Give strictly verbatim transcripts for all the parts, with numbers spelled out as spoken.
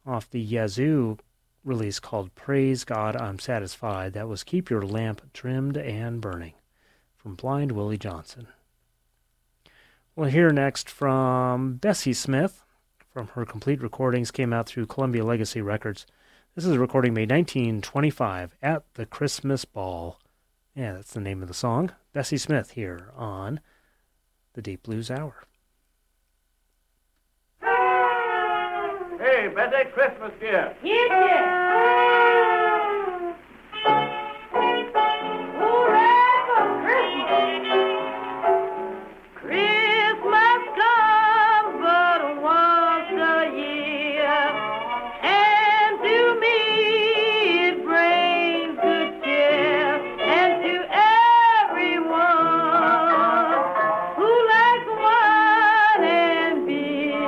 off the Yazoo release called Praise God, I'm Satisfied. That was Keep Your Lamp Trimmed and Burning from Blind Willie Johnson. We'll hear next from Bessie Smith from her complete recordings, came out through Columbia Legacy Records. This is a recording made nineteen twenty-five at the Christmas Ball. Yeah, that's the name of the song. Bessie Smith here on the Deep Blues Hour. Hey, Betty, Christmas here. Here, dear. Hooray for Christmas. Christmas comes but once a year, and to me it brings good cheer, and to everyone who likes wine and beer.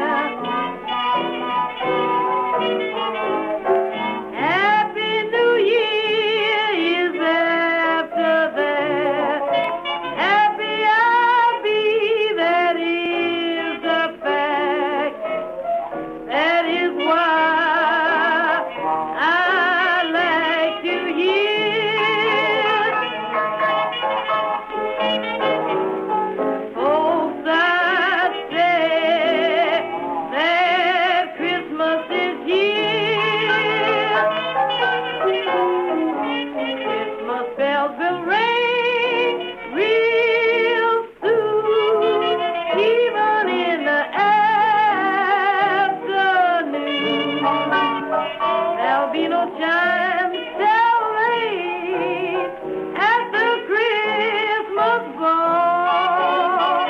Happy New Year is after that. Happy I'll be, that is the fact. That is why I like to hear folks that say that Christmas is here. Christmas bells will ring real soon, even in the afternoon. There'll be no chime till late at the Christmas ball.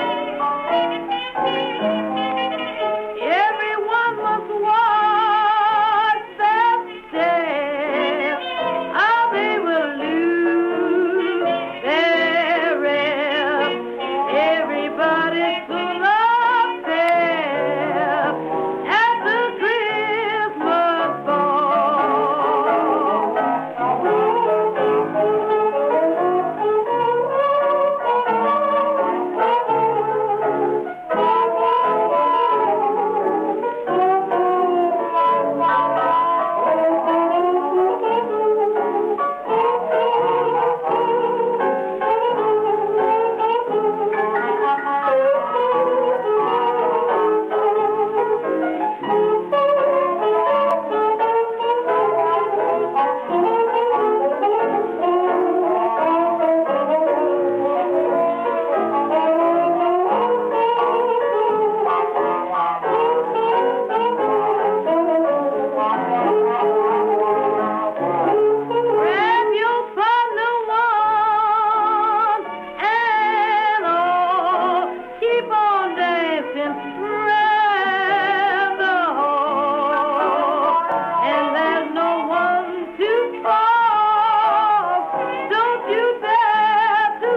Everyone must watch their step, or they will lose their rep. Everybody's full of pep at the Christmas Grab your partner one and all, keep on dancing round the hall, and there's no one to fall. Don't you dare to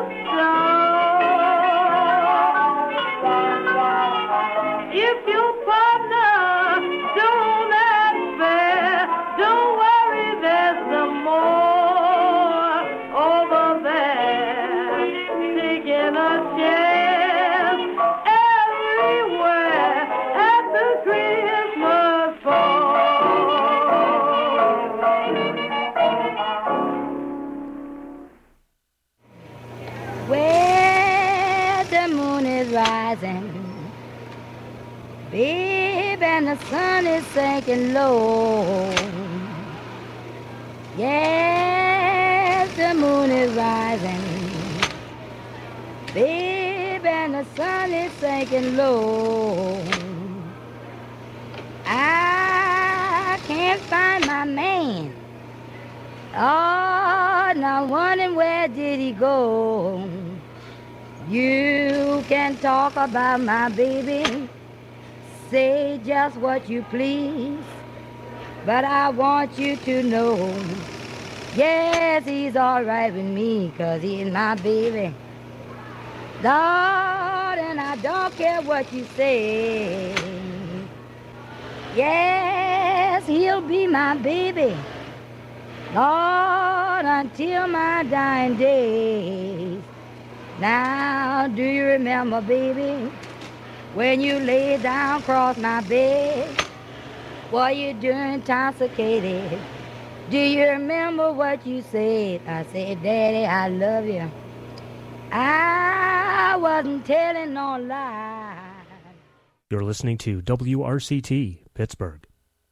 stop. If your partner don't act fair, don't worry, there's some more over there, taking a chance everywhere at the Christmas ball. Where the moon is rising, babe, and the sun is sinking low. Yes, the moon is rising, babe, and the sun is sinking low. I can't find my man. Oh, now wondering where did he go? You can talk about my baby, say just what you please, but I want you to know, yes, he's all right with me, 'cause he's my baby. Lord, and I don't care what you say. Yes, he'll be my baby, Lord, until my dying days. Now, do you remember, baby, when you lay down across my bed? What you doing intoxicated? Do you remember what you said? I said, Daddy, I love you. I wasn't telling no lie. You're listening to W R C T, Pittsburgh.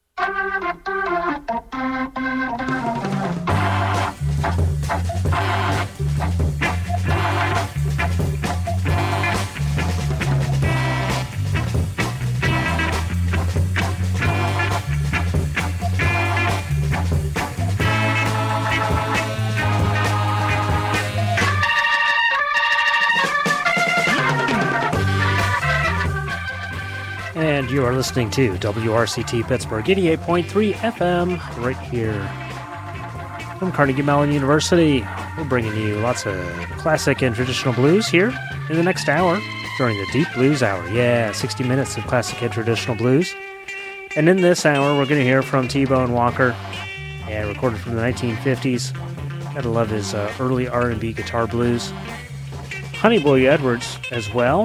And you are listening to W R C T Pittsburgh, eighty-eight point three F M, right here from Carnegie Mellon University. We're bringing you lots of classic and traditional blues here in the next hour during the Deep Blues Hour. Yeah, sixty minutes of classic and traditional blues. And in this hour, we're going to hear from T-Bone Walker, yeah, recorded from the nineteen fifties. Gotta love his uh, early R and B guitar blues. Honey Boy Edwards as well,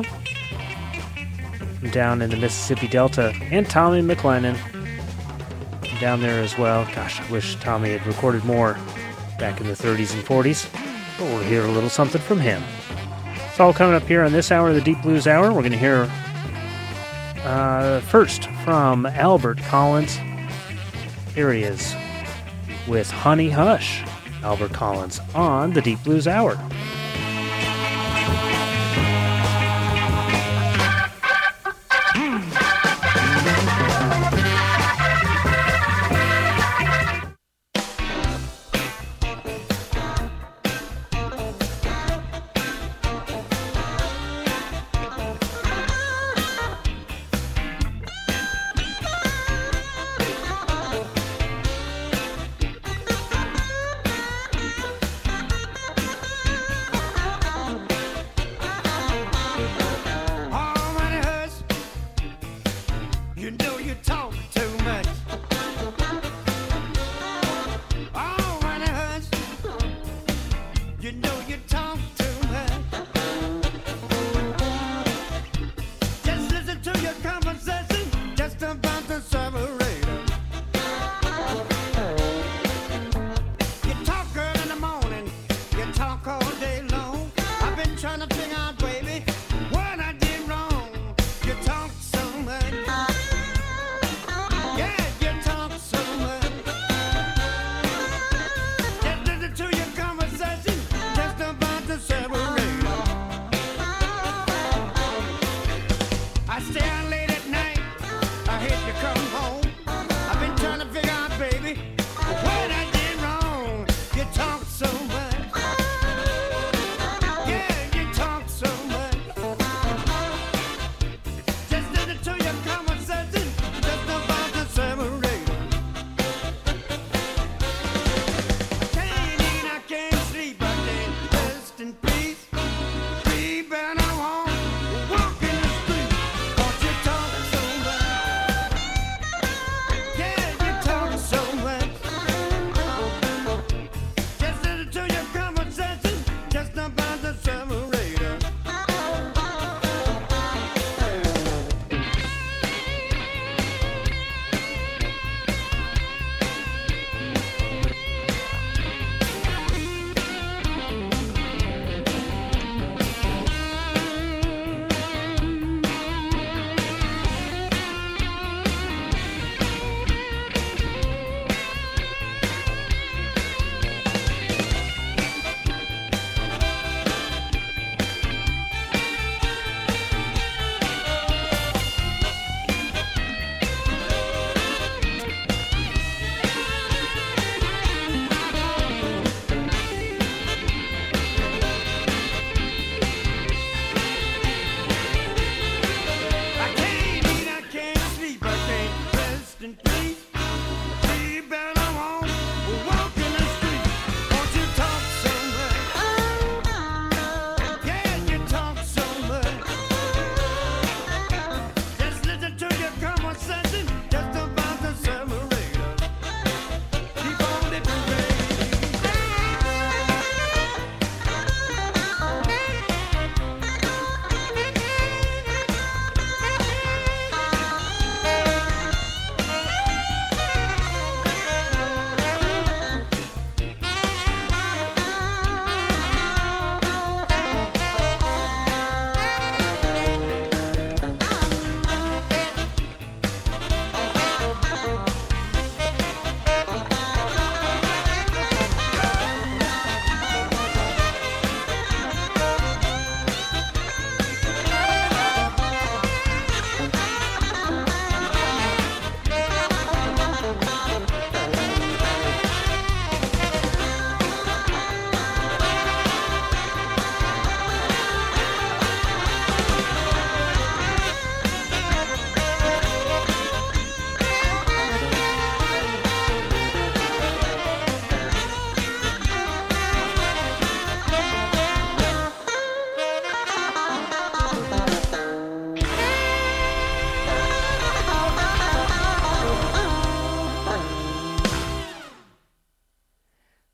down in the Mississippi Delta, and Tommy McLennan down there as well. Gosh, I wish Tommy had recorded more back in the thirties and forties, but we'll hear a little something from him. It's all coming up here on this hour of the Deep Blues Hour. We're going to hear uh, first from Albert Collins. Here he is with Honey Hush. Albert Collins on the Deep Blues Hour.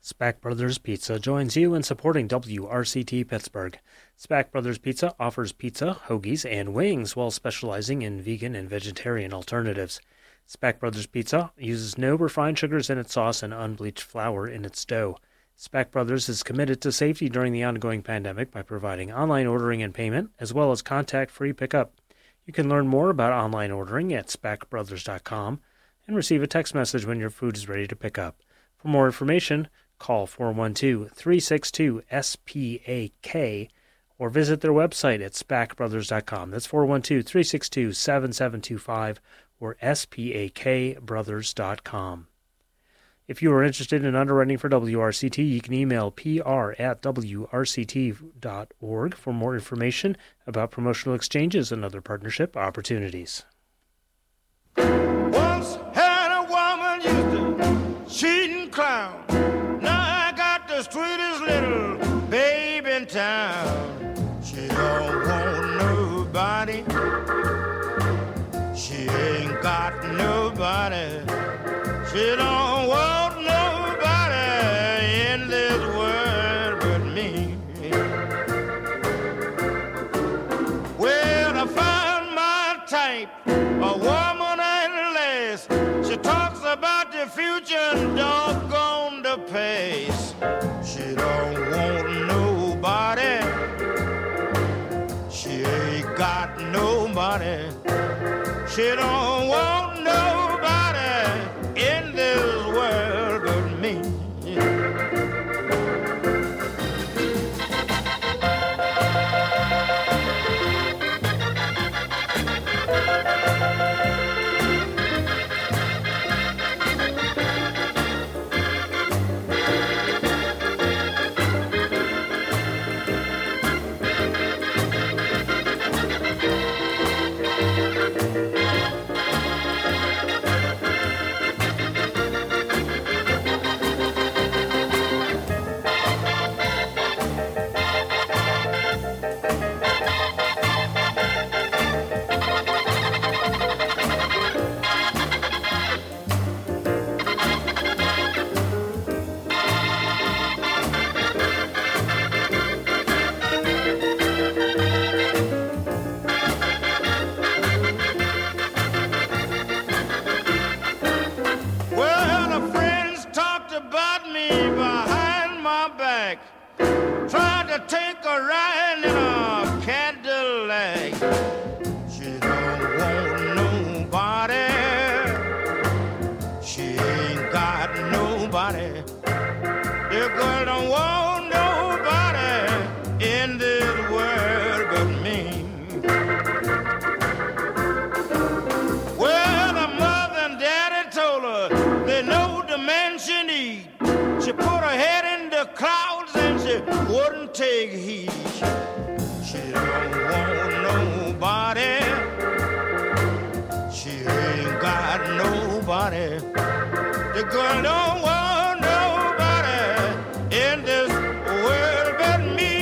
Spack Brothers Pizza joins you in supporting W R C T Pittsburgh. Spack Brothers Pizza offers pizza, hoagies, and wings while specializing in vegan and vegetarian alternatives. Spack Brothers Pizza uses no refined sugars in its sauce and unbleached flour in its dough. Spack Brothers is committed to safety during the ongoing pandemic by providing online ordering and payment, as well as contact-free pickup. You can learn more about online ordering at spack brothers dot com and receive a text message when your food is ready to pick up. For more information, call four one two, three six two, S P A K or visit their website at spack brothers dot com. That's four one two, three six two, seven seven two five or S P A K brothers dot com. If you are interested in underwriting for W R C T, you can email P R at W R C T dot org for more information about promotional exchanges and other partnership opportunities. Once had a woman used to cheat and clown. Now I got the sweetest little babe in town. She don't want nobody. She ain't got nobody. She don't want nobody in this world but me. Well, I found my type, a woman at last. She talks about the future and doggone the past. She don't want nobody. She ain't got nobody. She don't want nobody in this world but me. Wouldn't take heed. She don't want nobody. She ain't got nobody. The girl don't want nobody in this world but me.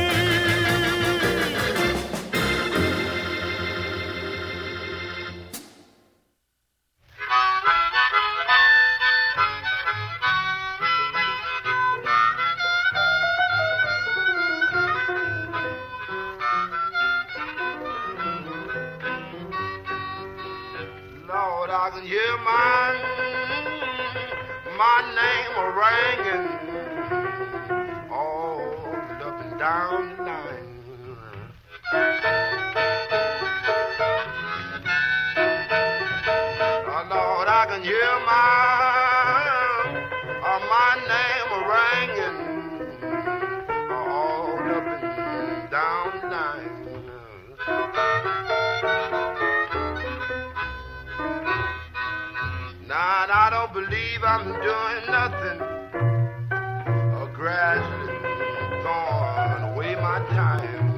I can hear my, my name a ringing all up and down the line. Oh, Lord, I can hear my, uh, my name a ringing all up and down the line. Now, and I don't believe I'm doing nothing or gradually throwing away my time.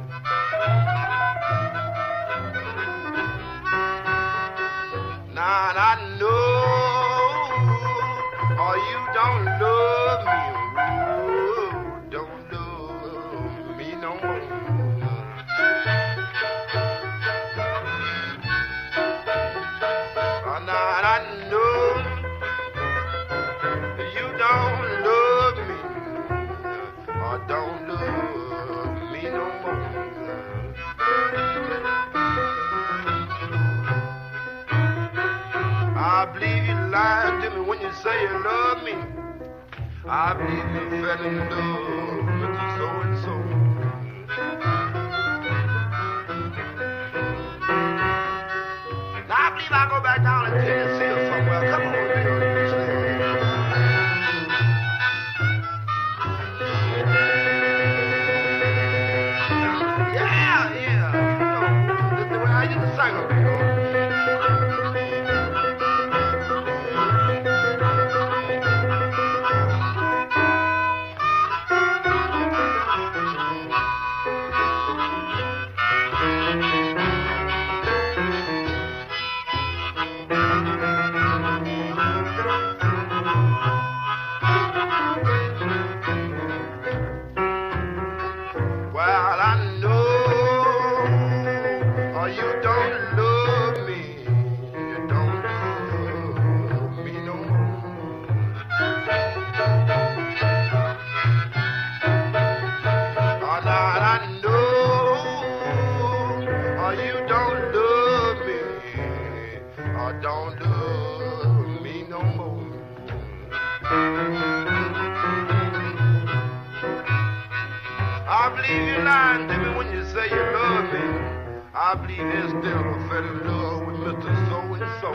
Now, and I know, or you don't love me, don't love me no more. Now, and I know you don't love believe you lied to me when you say you love me. I believe you fell in love with the so and so. Now I believe I'll go back down to Tennessee or somewhere. Come on, girl. Yeah, yeah. You know, this is the way I used to sing them, you know. I believe there's still a fell in love with Mister So-and-so.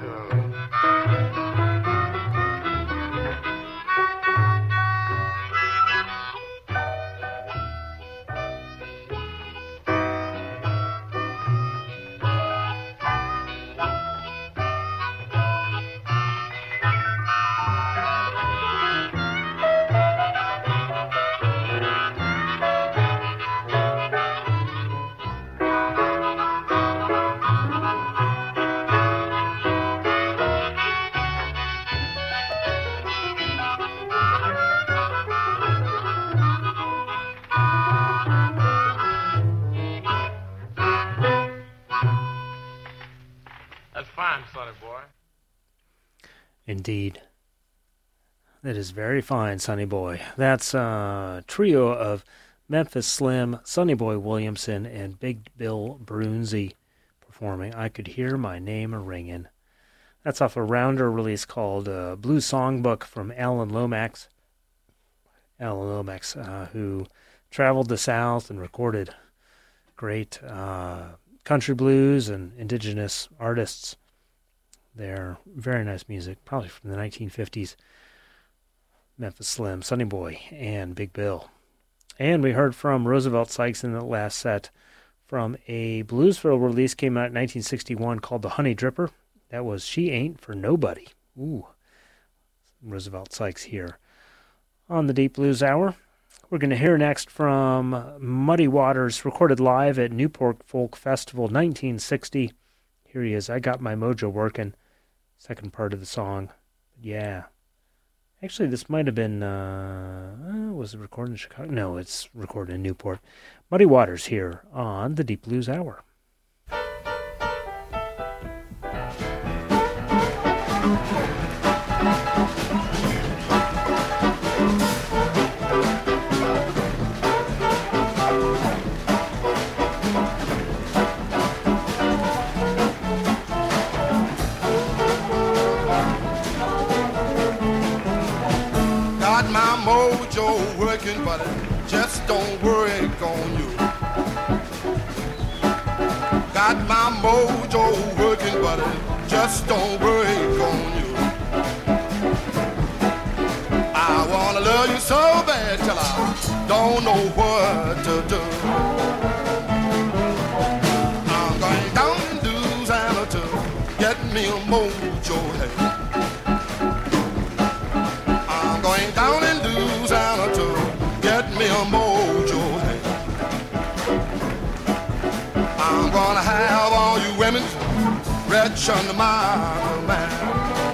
Indeed. That is very fine, Sonny Boy. That's a trio of Memphis Slim, Sonny Boy Williamson, and Big Bill Brunzi performing I Could Hear My Name A-Ringin'. That's off a Rounder release called uh, Blues Songbook from Alan Lomax. Alan Lomax, uh, who traveled the South and recorded great uh, country blues and indigenous artists. They're very nice music, probably from the nineteen fifties. Memphis Slim, Sonny Boy, and Big Bill. And we heard from Roosevelt Sykes in the last set from a Bluesville release, came out in nineteen sixty-one, called The Honey Dripper. That was She Ain't For Nobody. Ooh, Roosevelt Sykes here on the Deep Blues Hour. We're going to hear next from Muddy Waters, recorded live at Newport Folk Festival nineteen sixty. Here he is, I Got My Mojo Workin'. Second part of the song. Yeah. Actually, this might have been, uh, was it recorded in Chicago? No, it's recorded in Newport. Muddy Waters here on the Deep Blues Hour. Mojo working, but it just don't work on you. Got my mojo working, but it just don't work on you. I wanna love you so bad till I don't know what to do. I'm going down to Louisiana to get me a mojo head. Going down in Louisiana to get me a mojo head. I'm gonna have all you women rich under my command.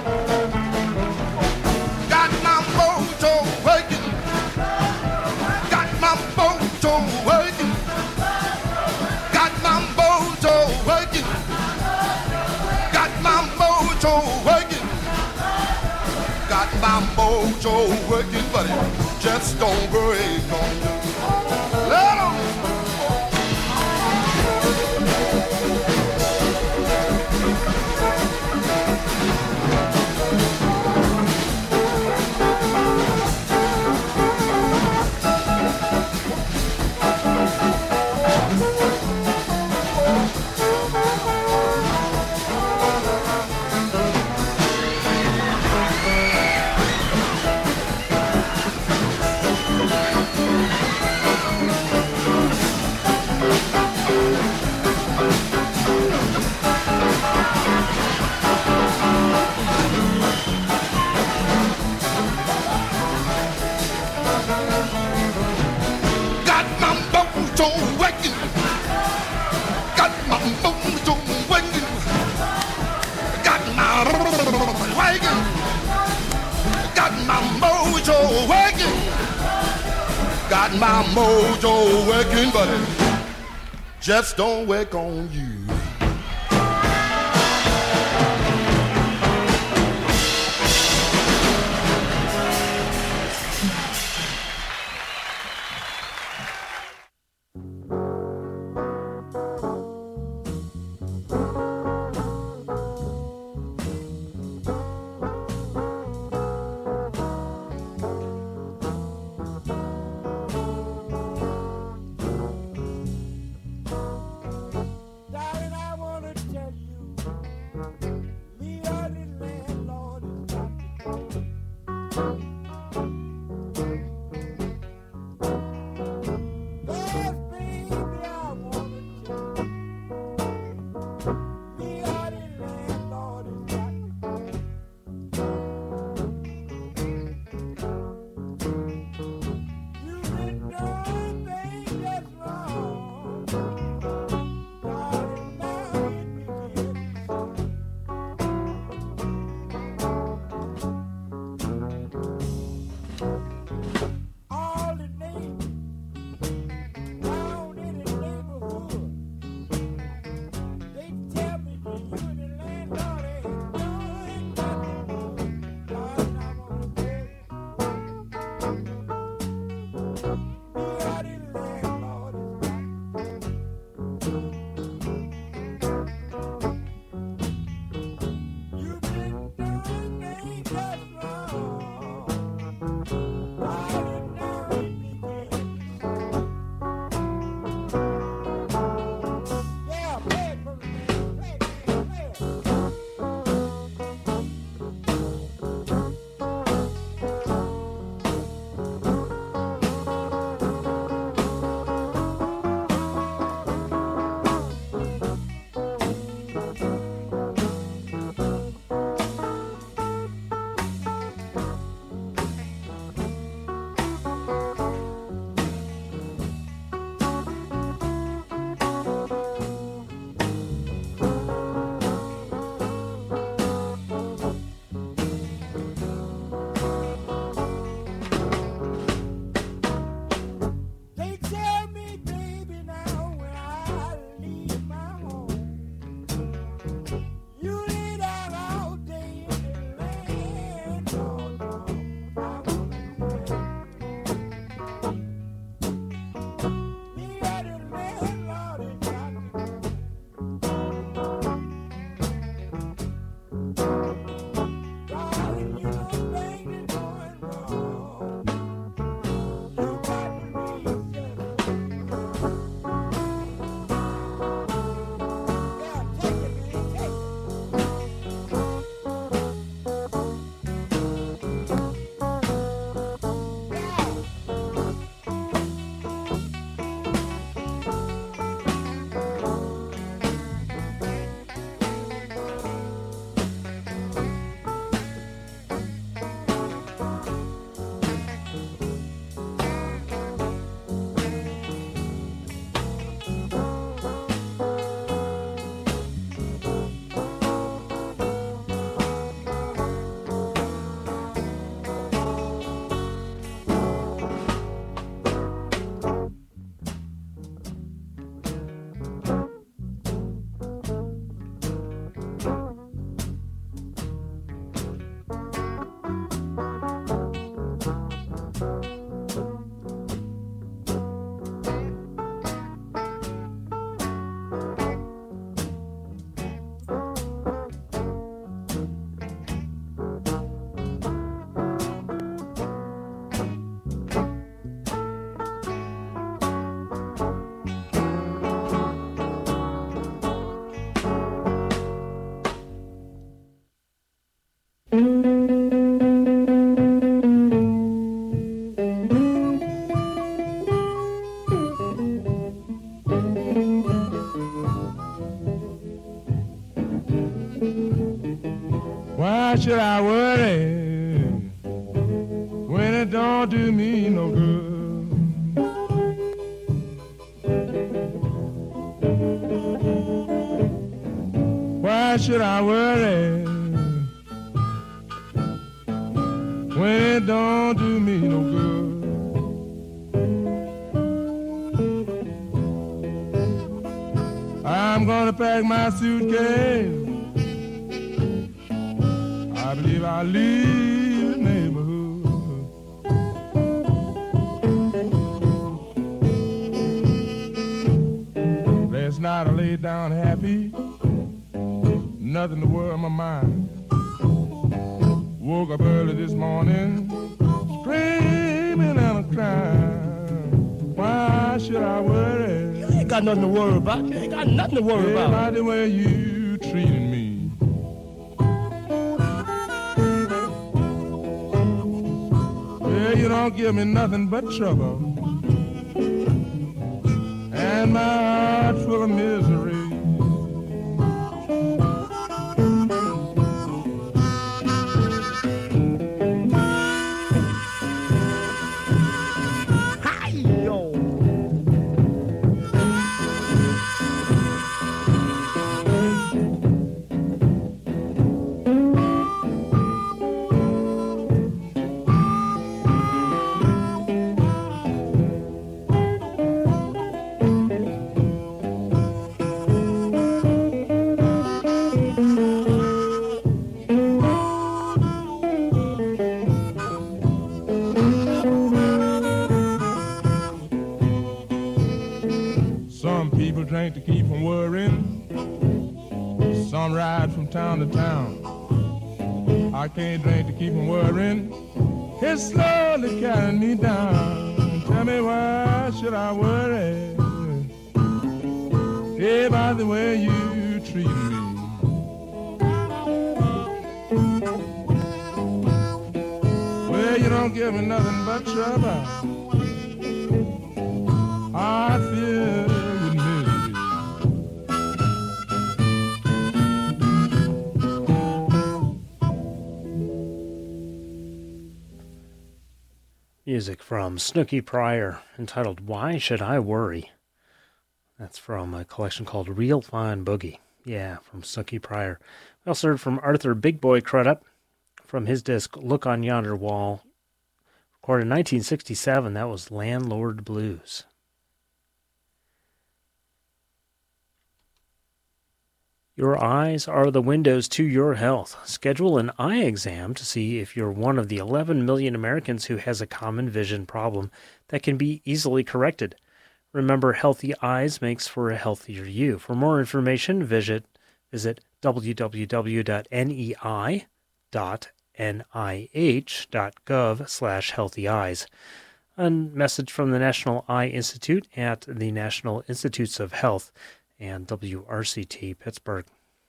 Got my mojo working. Got my mojo working. Got my mojo working. Got my mojo working. Got my mojo working, but it just don't break on you. Let 'em. got my mojo working, but it just don't work on you. Why should I worry when it don't do me no good? Why should I worry when it don't do me no good? to pack my suitcase. I believe I'll leave the neighborhood. Last night I laid down happy, nothing to worry my mind. Woke up early this morning, screaming and crying. Why should I worry? You ain't got nothing to worry about. You ain't got nothing to worry Hey, about. by the way you treating me. Well, you don't give me nothing but trouble, and my heart full of misery. Hi-yo. Some people drink to keep from worrying. Some ride from town to town. I can't drink to keep from worrying. It's slowly carrying me down. Tell me, why should I worry? Hey, by the way you treat me. Well, you don't give me nothing but trouble. I feel with misery. Music from Snooky Pryor, entitled Why Should I Worry? That's from a collection called Real Fine Boogie. Yeah, from Snooky Pryor. We also heard from Arthur Big Boy Crudup from his disc Look on Yonder Wall. Recorded in nineteen sixty-seven, that was Landlord Blues. Your eyes are the windows to your health. Schedule an eye exam to see if you're one of the eleven million Americans who has a common vision problem that can be easily corrected. Remember, healthy eyes makes for a healthier you. For more information, visit visit w w w dot nei dot nih.gov slash healthy eyes. A message from the National Eye Institute at the National Institutes of Health and W R C T Pittsburgh.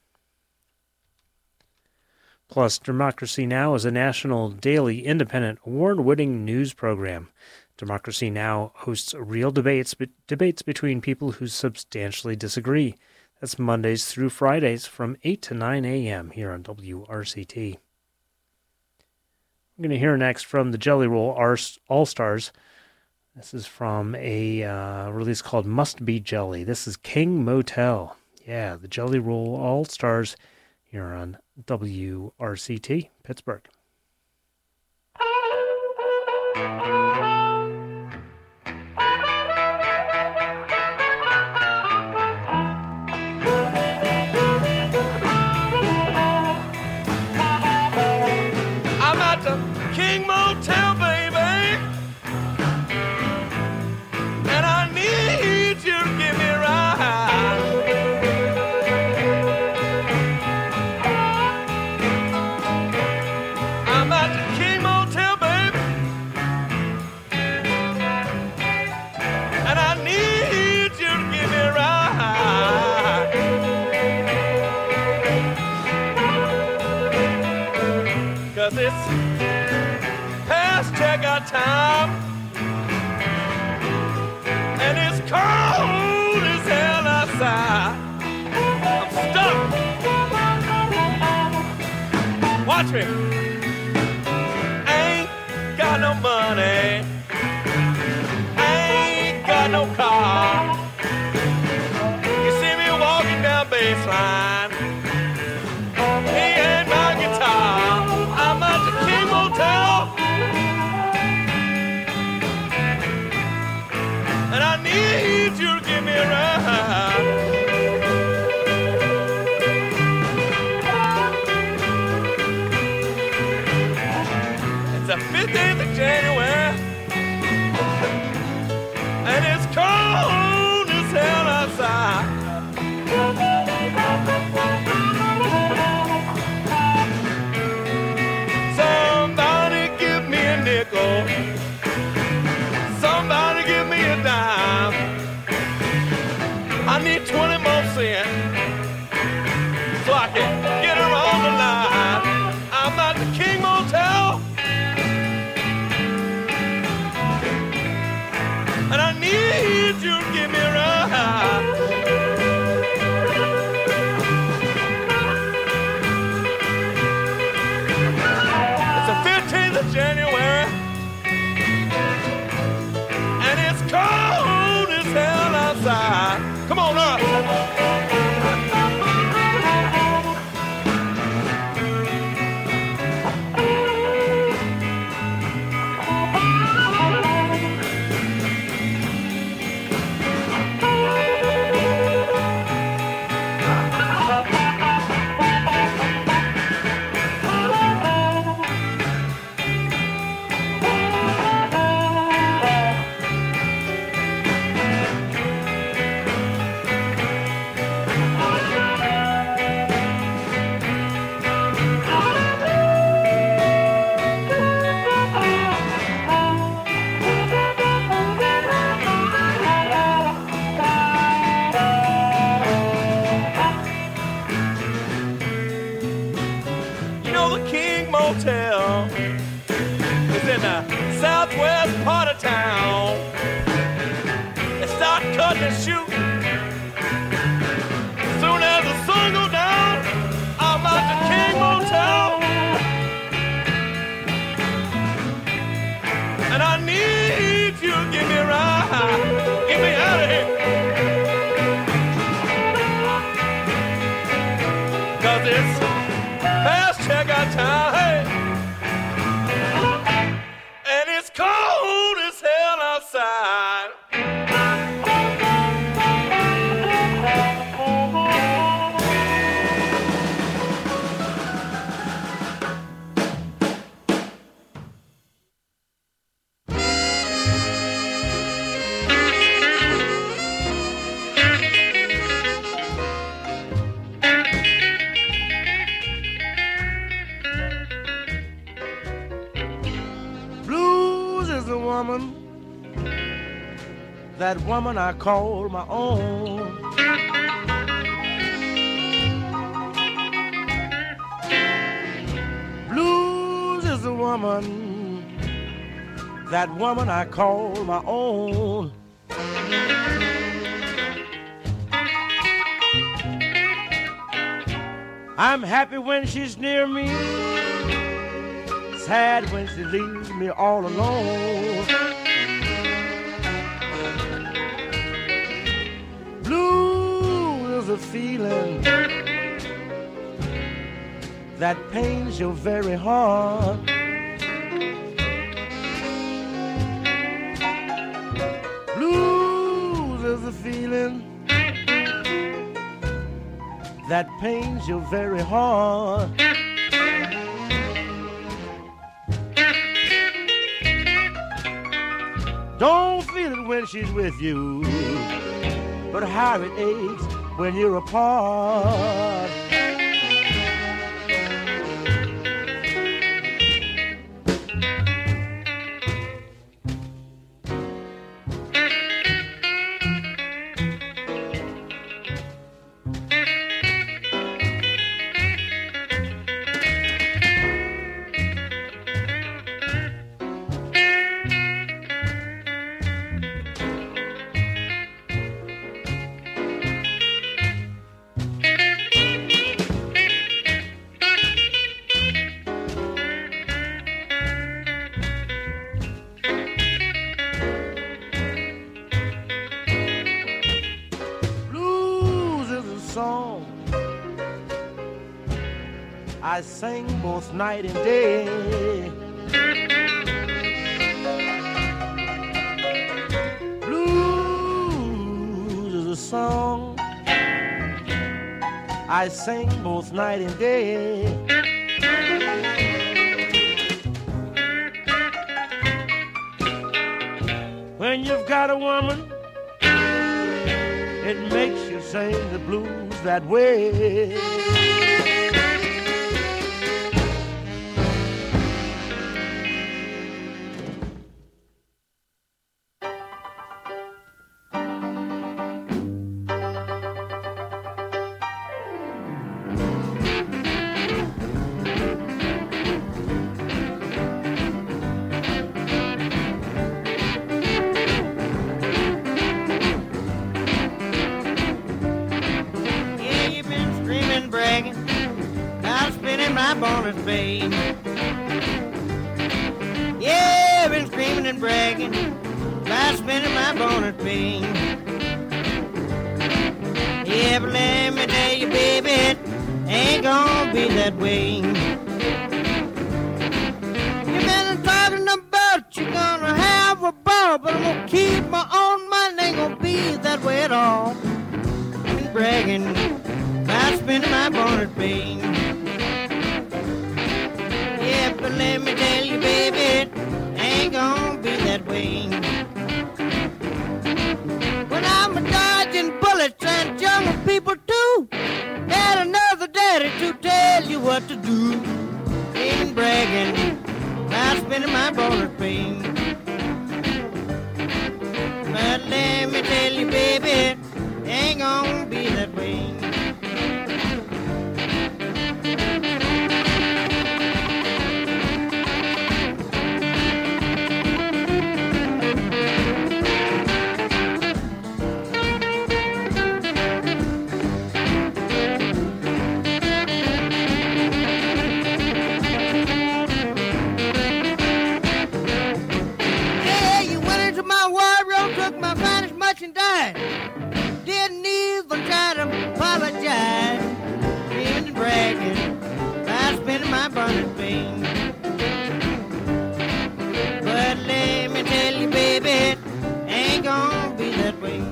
Plus, Democracy Now! Is a national, daily, independent, award-winning news program. Democracy Now! Hosts real debates be- debates between people who substantially disagree. That's Mondays through Fridays from eight to nine a.m. here on W R C T. We're going to hear next from the Jelly Roll All-Stars. This is from a uh, release called Must Be Jelly. This is King Motel. Yeah, the Jelly Roll All-Stars here on W R C T, Pittsburgh. I'm at the King Motel, baby, and I need you to give me a ride. I'm at the King Motel, baby, and I need you to give me a ride. 'Cause it's past checkout time, and it's cold as hell outside. I'm stuck. Watch me. Ain't got no money. Ain't got no car. You see me walking down baseline. He ain't my guitar. I'm at the King Motel, and I need you to give me a ride. the fifteenth of January, and it's cold as hell outside. Somebody give me a nickel. Somebody give me a dime. I need twenty more cents so I can get her on the line. I'm at the King Motel, and I need you to give me a ride. It's the fifteenth of January, and it's cold as hell outside. Come on up. Motel is in the southwest part of town. They start cutting and shooting. Soon as the sun goes down, I'm at the King Motel, and I need you to give me a ride. Get me out of here, 'cause it's past checkout time. Cold as hell outside. That woman I call my own. Blues is the woman, that woman I call my own. I'm happy when she's near me, sad when she leaves me all alone. A feeling that pains your very heart. Blues is a feeling that pains your very heart. Don't feel it when she's with you, but how it aches when you're apart. I sang both night and day. Blues is a song I sang both night and day. you've got a woman, it makes you sing the blues that way. Bonnet Bay. Yeah, I've been screaming and bragging about spinning my bonnet Bay. Yeah, but let me tell you, baby, it ain't gonna be that way. You've been talking about you're gonna have a ball, but I'm gonna keep my own mind. Ain't gonna be that way at all. Been bragging about spinning my bonnet Bay. Yeah, but let me tell you, baby, it ain't gonna be that way. When I'm a dodging bullets and jungle people too, got another daddy to tell you what to do. Ain't bragging about spending my bonnet pain. But let me tell you, baby, it ain't gonna be that way. And died. Didn't even try to apologize. Screaming and bragging about spending my bonnet pain. But let me tell you, baby, it ain't gonna be that way.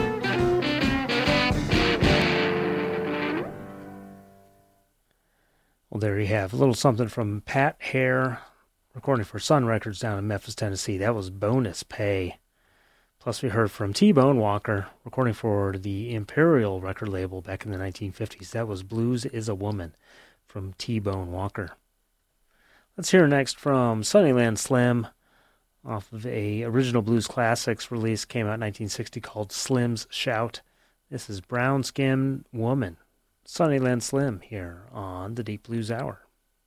Well, there you have a little something from Pat Hare, recording for Sun Records down in Memphis, Tennessee. That was Bonus Pay. Plus, we heard from T-Bone Walker, recording for the Imperial record label back in the nineteen fifties. That was Blues is a Woman from T-Bone Walker. Let's hear next from Sunnyland Slim, off of a original Blues Classics release, came out in nineteen sixty, called Slim's Shout. This is Brown Skin Woman. Sunnyland Slim here on the Deep Blues Hour.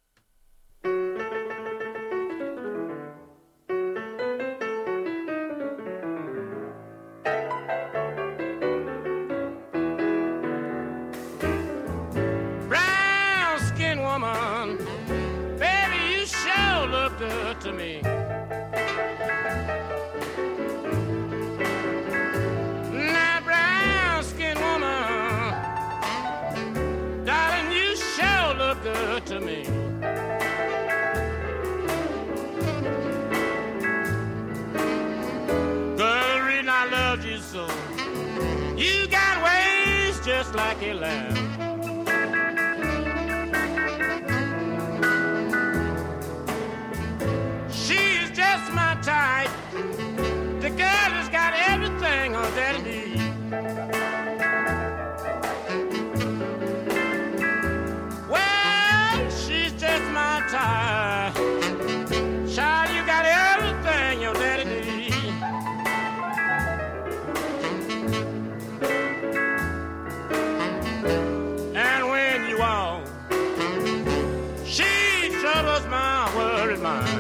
To me, now brown skin woman, darling, you sure look good to me. Girl, the reason I loved you so, you got ways just like a lamb. Type. The girl has got everything on that need. Well, she's just my type. Child, you got everything your daddy need. And when you walk, she troubles my worried mind.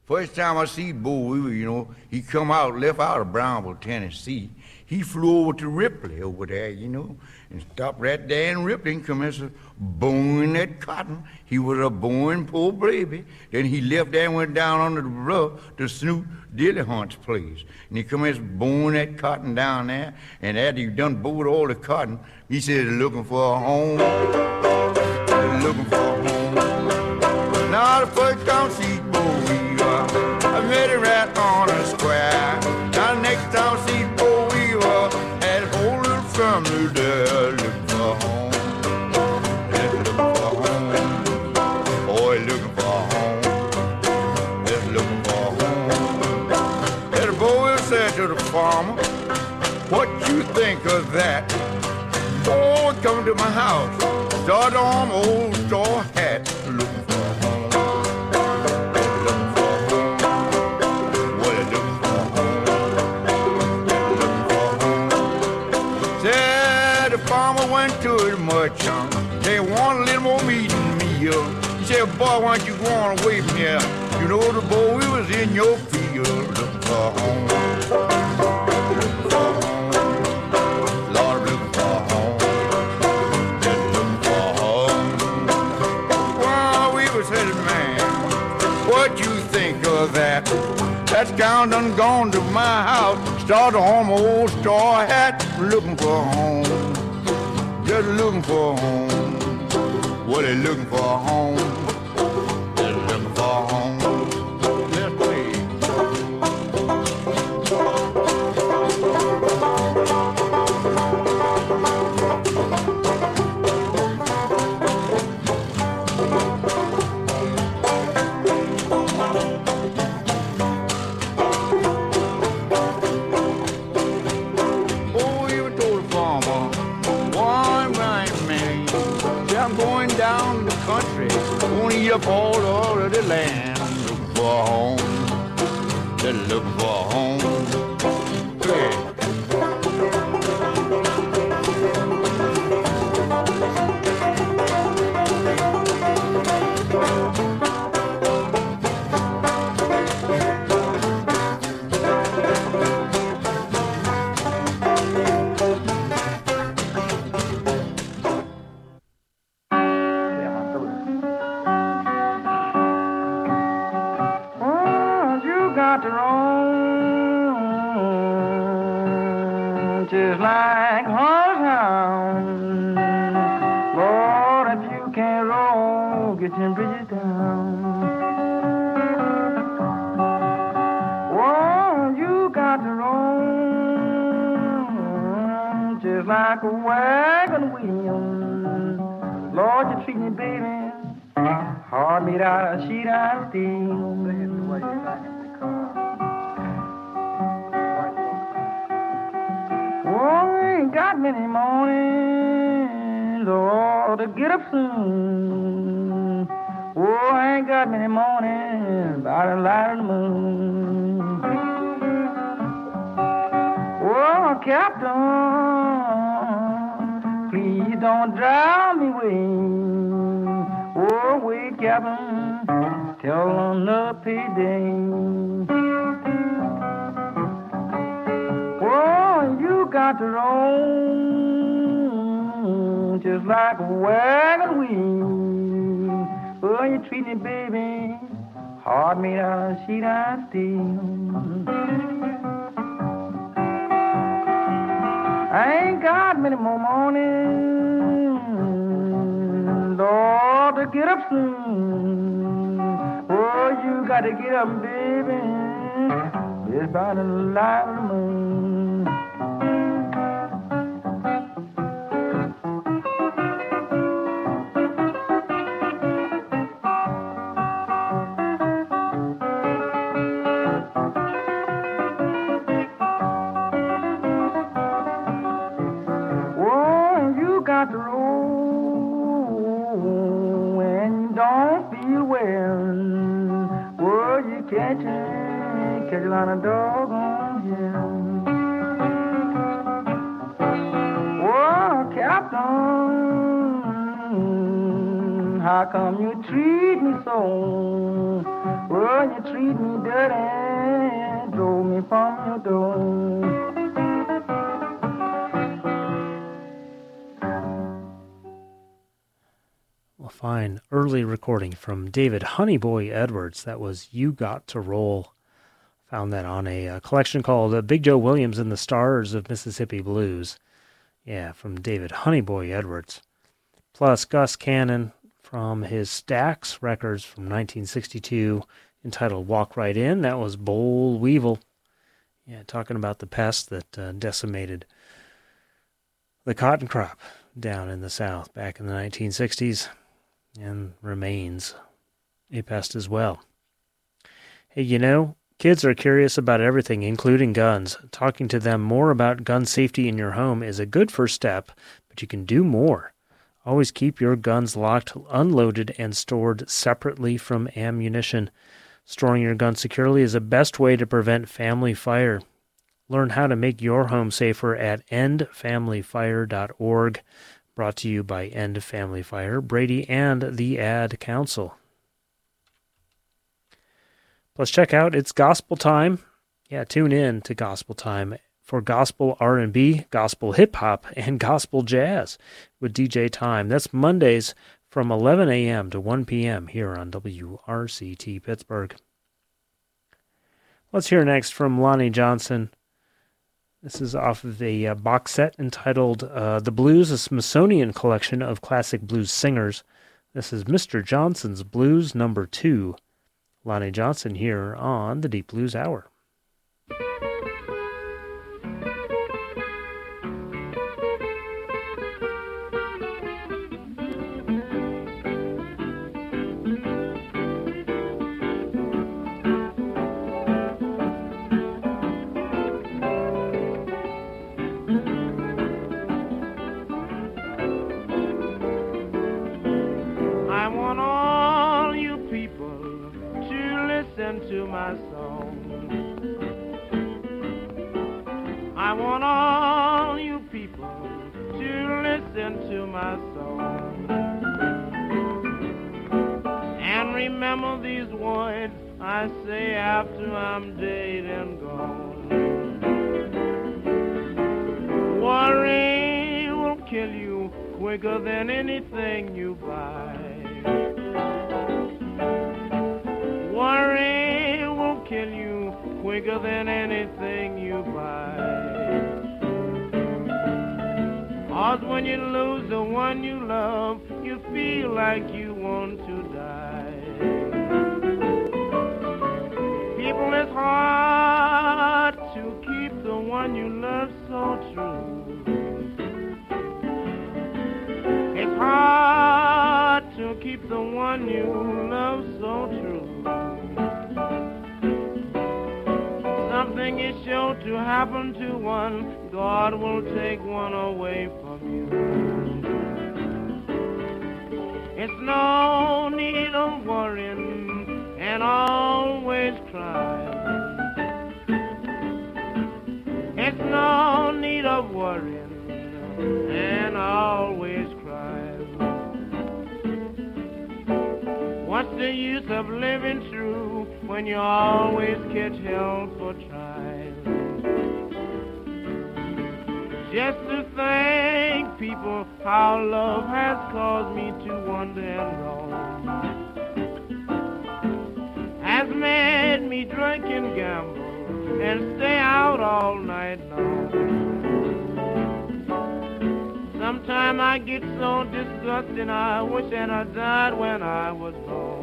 First time I see Bo Weaver, you know, he come out, left out of Brownville, Tennessee. He flew over to Ripley over there, you know, and stopped right there in Ripley and commenced boning that cotton. He was a boning poor baby. Then he left there and went down under the bluff to Snoop Dillyhunt's place. And he commenced boning that cotton down there. And after he done bowed all the cotton, he said, looking for a home, looking for a home. Now the first time I see Bo Weaver, I met him right on the square. Now the next time I see Bo Weaver, had a whole little family there looking for a home. They're looking for a home. Boy, looking for a home. They're looking for a home. And the Bo Weaver said to the farmer, what you think of that? Boy, come to my house, start on my old straw hat, looking for a home. Looking for a home. What are looking for a home? Looking for a home. Said the farmer went to the merchant. They want a little more meat and meal. He said, boy, why don't you go on away from here? You know the boy, we was in your field, looking for a home. Looking for a home. Lord, looking for a home. Said, man, what you think of that? That gown done gone to my house, started on my old straw hat, looking for a home, just looking for a home. What they looking for a home? They're looking for a home. Let's wait. Down the country, gonna eat up all of the land. Looking for a home, they're looking for a home. Hey. Just like horsehound, Lord, if you can't roll, get your bridges down. Oh, you got to roll, just like a wagon wheel. Lord, you treat me, baby, hard made out of sheet iron steel. Oh, ain't got many mornings, Lord, to get up soon. Oh, I ain't got many mornings by the light of the moon. Oh, Captain, please don't drive me away. Oh, wait, Captain, till another payday. Oh, you got to roll just like a wagon wheel. Oh, you treat me, baby, hard made out of sheet iron steel. I ain't got many more mornings, Lord, to get up soon. Oh, you got to get up, baby, it's by the light of the moon. Got to roll when you don't feel well. Oh, you catch it, catch it on a doggone hill. Oh, Captain, how come you treat me so? Oh, you treat me dirty, drove me from your door. A fine early recording from David Honeyboy Edwards. That was You Got to Roll. Found that on a, a collection called uh, Big Joe Williams and the Stars of Mississippi Blues. Yeah, from David Honeyboy Edwards. Plus Gus Cannon from his Stax records from nineteen sixty-two entitled Walk Right In. That was Boll Weevil. Yeah, talking about the pest that uh, decimated the cotton crop down in the South back in the nineteen sixties. And remains a pest as well. Hey, you know, kids are curious about everything, including guns. Talking to them more about gun safety in your home is a good first step, but you can do more. Always keep your guns locked, unloaded, and stored separately from ammunition. Storing your gun securely is the best way to prevent family fire. Learn how to make your home safer at end family fire dot org. Brought to you by End Family Fire, Brady, and the Ad Council. Plus, check out It's Gospel Time. Yeah, tune in to Gospel Time for gospel R and B, gospel hip-hop, and gospel jazz with D J Time. That's Mondays from eleven a.m. to one p.m. here on W R C T Pittsburgh. Let's hear next from Lonnie Johnson. This is off of a uh, box set entitled uh, The Blues, a Smithsonian Collection of Classic Blues Singers. This is Mister Johnson's Blues Number Two. Lonnie Johnson here on the Deep Blues Hour. To my song, I want all you people to listen to my song and remember these words I say after I'm dead and gone. Worry will kill you quicker than anything you buy. Worry will kill you quicker than anything you buy. 'Cause when you lose the one you love, you feel like you want to die. People, it's hard to keep the one you love so true. It's hard to keep the one you love so true. Something is sure to happen to one, God will take one away from you. It's no need of worrying and always crying. It's no need of worrying and always crying. What's the use of living true when you always catch hell for trying? Just to think, people, how love has caused me to wander and roam, has made me drink and gamble and stay out all night long. Sometimes I get so disgusted, I wish that I died when I was born.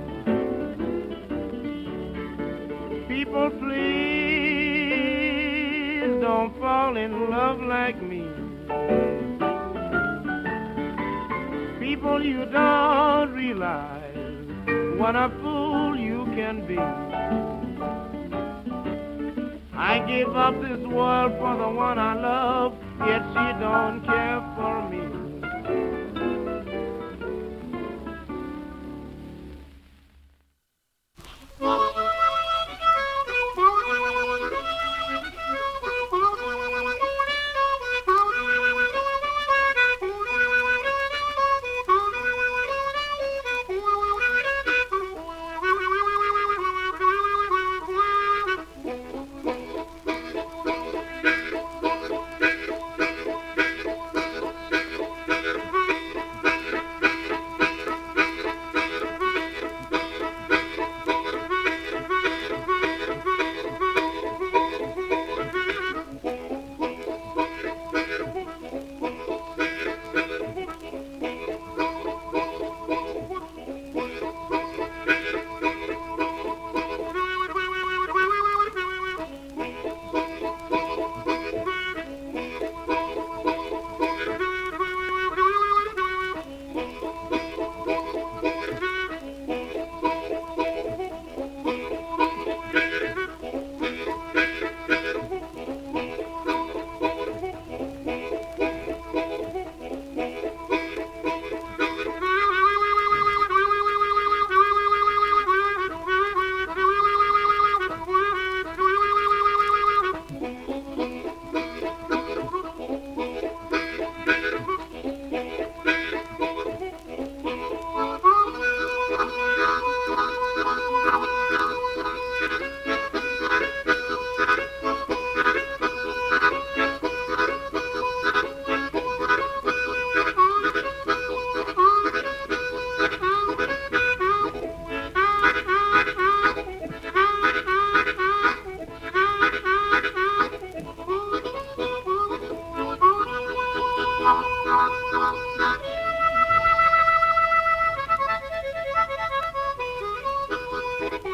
People, please don't fall in love like me. People, you don't realize what a fool you can be. I give up this world for the one I love, yet she don't care for me.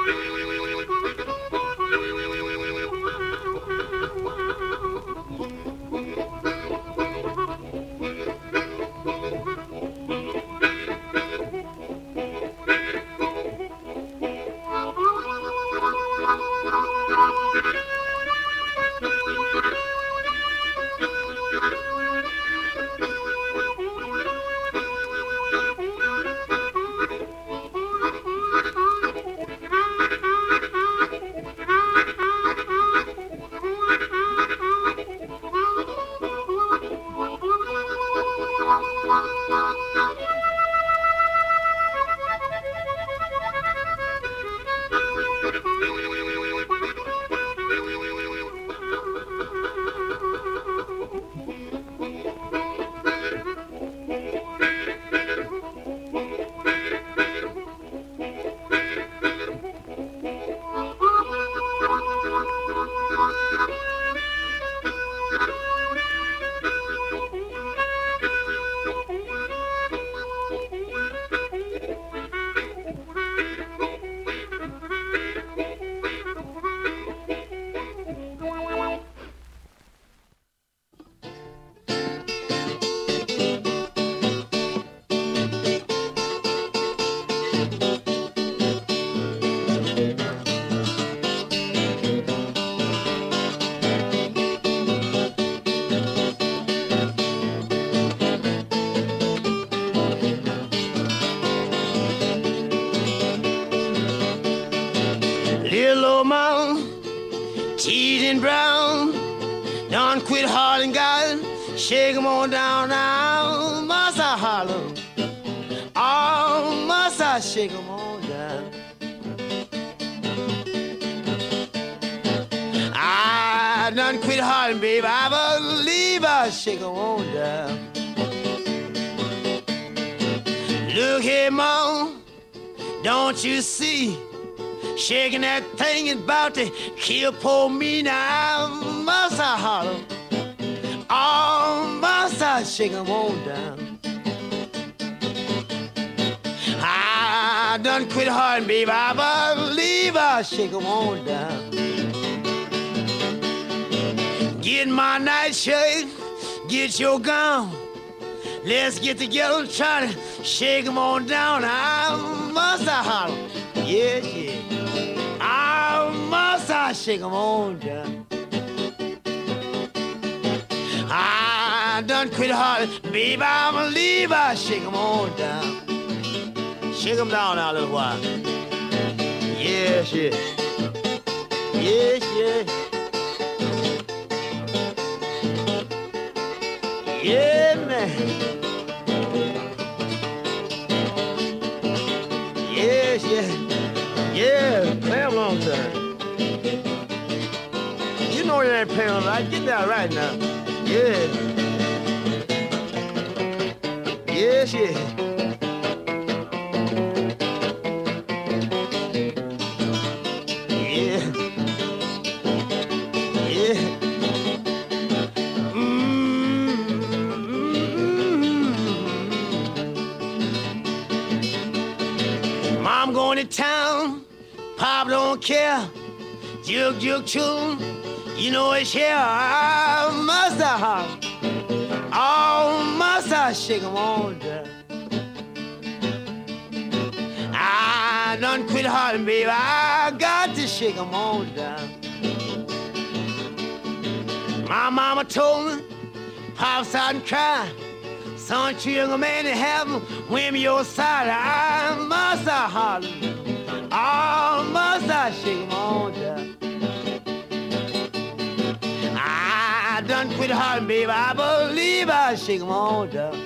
Little old mountain, teasing brown, done quit hollering, God, shake 'em on down now. Must I holler? Oh, must I shake 'em on down? I done quit hollering, baby, I believe I shake 'em on down. Look here, Mom, don't you see? Shaking that thing is about to kill poor me now. Must I holler? Oh, must I shake 'em on down? I done quit hollering, baby, I believe I shake 'em on down. Get my nightshirt, get your gown. Let's get together and try to shake 'em on down. I must I holler? Yeah, yeah. I must I shake 'em on down. I done quit hollering, baby, I believe I shake 'em on down. Shake 'em down now a little while. Yes, yes. Yes, yes. Yeah, man. Yes, yes. Yeah, play a long time. You know you ain't playing right. Get that right now. Yeah. Yes, yes. Yeah. Yeah. Mm-hmm. Mom going to town. Pop don't care, jug jug tune, you know it's here. I must I holler, oh must I shake 'em on down. I done quit hollering, baby, I got to shake 'em on down. My mama told me, pops out and cry, son, you young man in heaven, when your side, I must I holler. Oh, must I shake 'em on down? I done quit hollering, baby, I believe I shake 'em on down.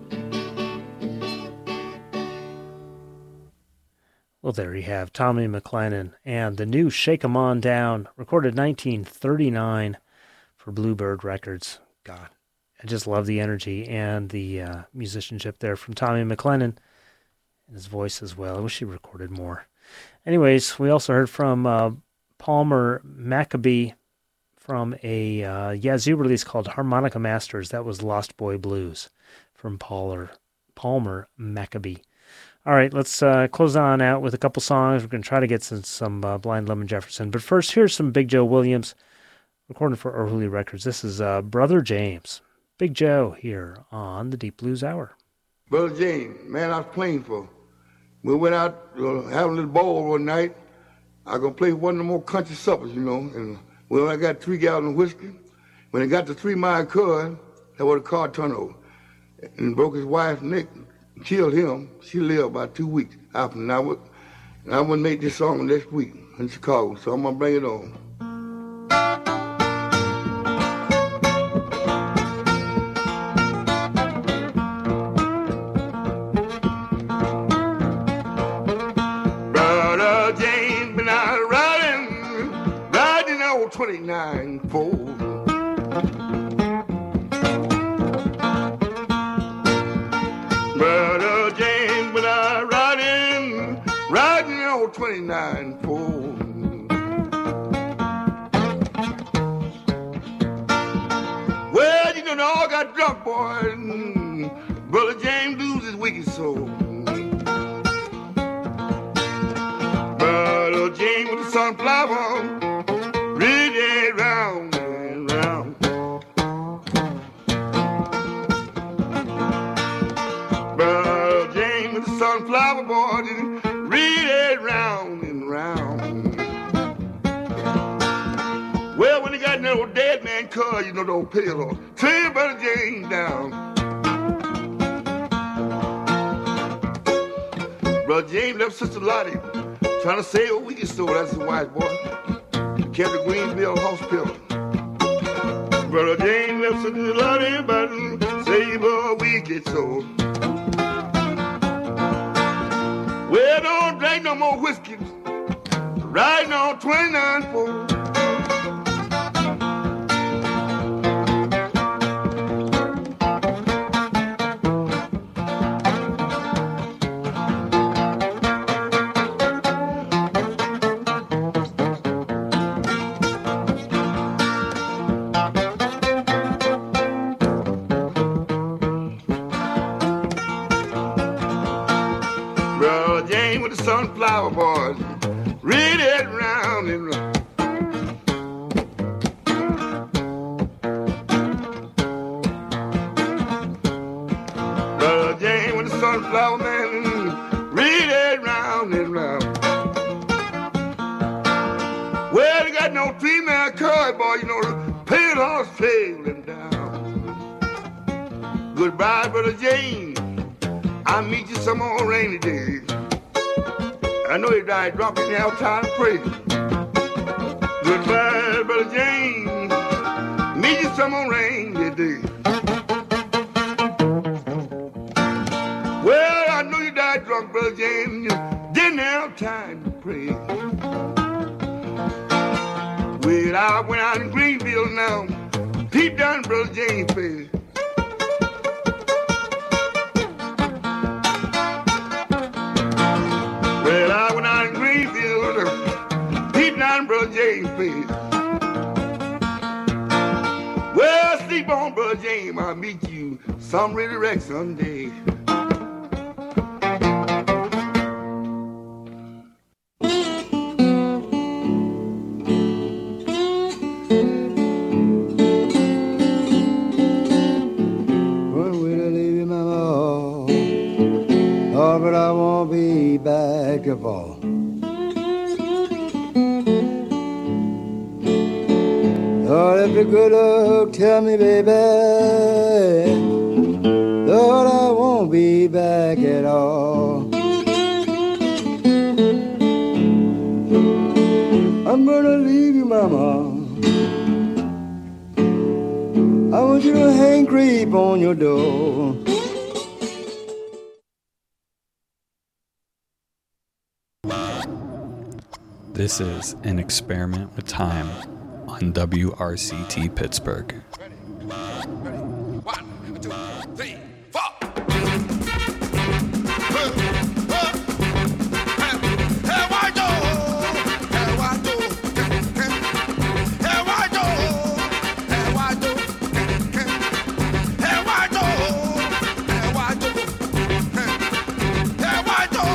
Well, there you have Tommy McLennan and the new Shake 'em On Down, recorded nineteen thirty-nine for Bluebird Records. God, I just love the energy and the uh, musicianship there from Tommy McLennan, and his voice as well. I wish he recorded more. Anyways, we also heard from uh, Palmer Maccabee from a uh, Yazoo release called Harmonica Masters. That was Lost Boy Blues from Palmer, Palmer Maccabee. All right, let's uh, close on out with a couple songs. We're going to try to get some, some uh, Blind Lemon Jefferson. But first, here's some Big Joe Williams, recorded for Urhuli Records. This is uh, Brother James. Big Joe here on the Deep Blues Hour. Brother James, man, I was playing for. We went out uh, having a little ball one night. I was going to play one of the more country suppers, you know. And well, I got three gallons of whiskey. When I got to Three Mile Cut, that was a car turnover. And broke his wife's neck, killed him. She lived about two weeks after. And I would, and I would make this song next week in Chicago, so I'm going to bring it on. Brother James been out riding, riding old twenty-nine Ford. Brother James been out riding, riding old twenty-nine Ford. Well, you know, they all got drunk, boy, and Brother James lose his wicked soul. Brother James with the sunflower, really round and round. Brother James with the sunflower, boy, really round and round. Well, when he got that old dead man car, you know, the old pillow, turn Brother James down. Brother James left Sister Lottie trying to save a wicked soul. That's his wife, boy. Kept the Greenville hospital. Brother James left Sister Lottie but save a wicked soul. Well, don't drink no more whiskey. Riding on twenty-nine Ford. Sunflower boys, read it round and round. Brother James with the sunflower man, read it round and round. Well, they got no three-man card, boy, you know, the pale horse trailing down. Goodbye, Brother James, I'll meet you some more rainy days. I know he died drunk in the outside to pray. Goodbye, Brother James. Meet you some more rainy day. Well, I know you died drunk, Brother James. You didn't have time to pray. Well, I went out in Greenville now. Peep down Brother James' face. Well, I went out in Greenfield, deep down Brother James' face. Well, sleep on, Brother James, I'll meet you some really wreck someday. But I won't be back to fall. Lord, if you could look, tell me, baby, Lord, I won't be back at all. I'm gonna leave you, mama. I want you to hang creep on your door. This is An Experiment with Time on W R C T Pittsburgh. One, two, three, four. Hey,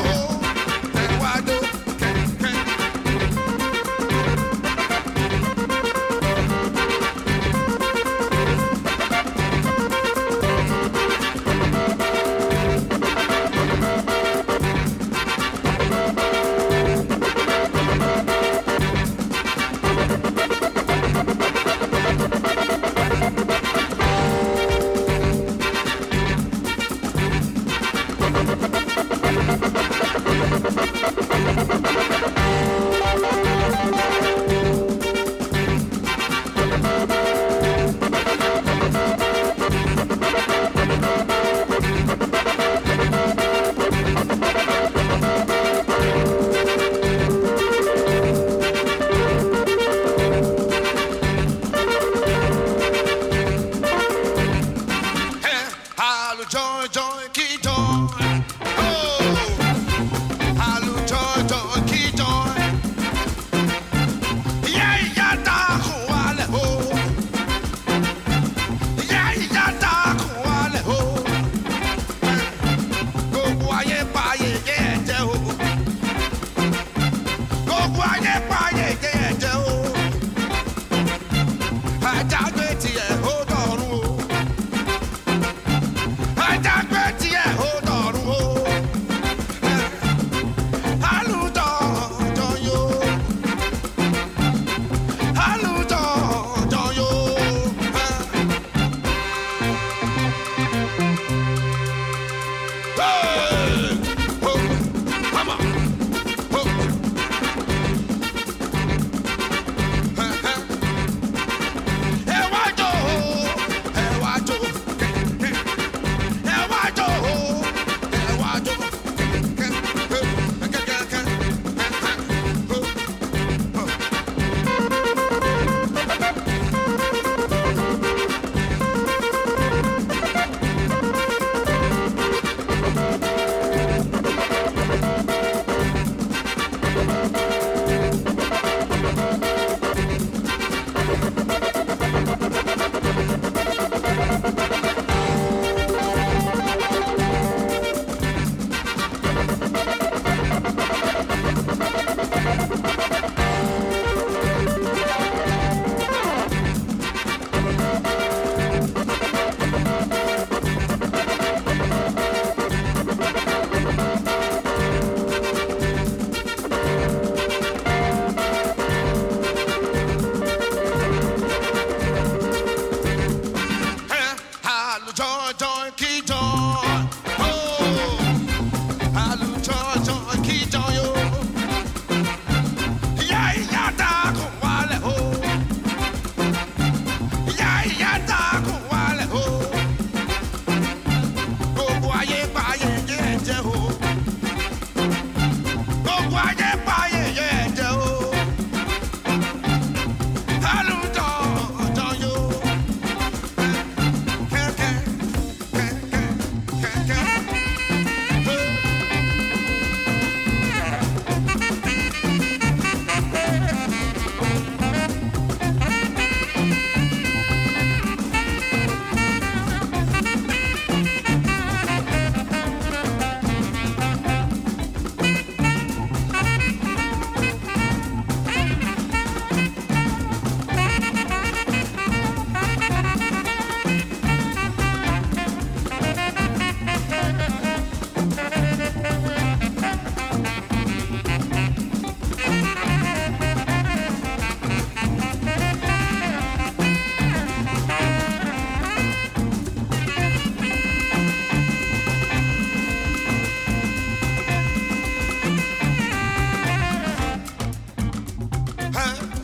Huh?